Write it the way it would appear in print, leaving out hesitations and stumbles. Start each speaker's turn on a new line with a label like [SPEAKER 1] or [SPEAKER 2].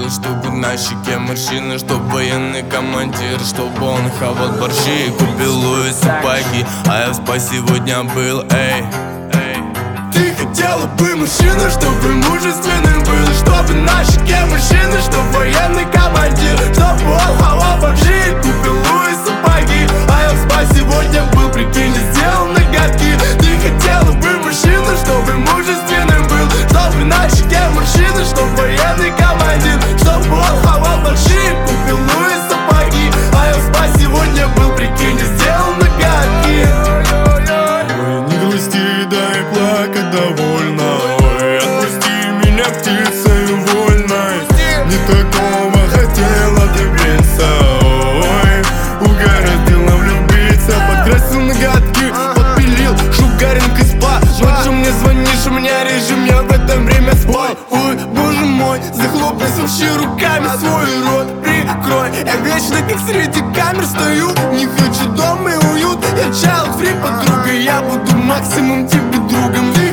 [SPEAKER 1] был, чтобы на щеке морщины, чтоб военный командир, чтобы он хавал борщи и купил Луи сапоги. А я в спа сегодня был, эй.
[SPEAKER 2] Ты хотела бы мужчину, чтобы мужественным был, чтобы на щеке мужчины, чтоб военный командир, чтобы он хавал борщи и купил Луи сапоги. А я в спа сегодня был, прикинь, не сделал ноготки. Ты хотела бы мужчину, чтобы мужественным был, чтобы на щеке мужчины, чтоб военный командир, чтобы он хавал борщи и купил Луи сапоги. А я в спа сегодня был, прикинь, не сделал ноготки.
[SPEAKER 3] Ой, не грусти, дай плакать довольно. Ой, отпусти меня птицею вольной. Не такого хотела добиться. Ой, угораздило влюбиться. Подкрасил ноготки, подпилил шугаринкой спа. Ночью мне звонишь, у меня режим, я в это время спал. Ой, боже мой, захлопни суши руками свой рот, прикрой. Я вечно как среди камер стою, не хочу дома и уют. Я child free, подруга, я буду максимум тебе другом.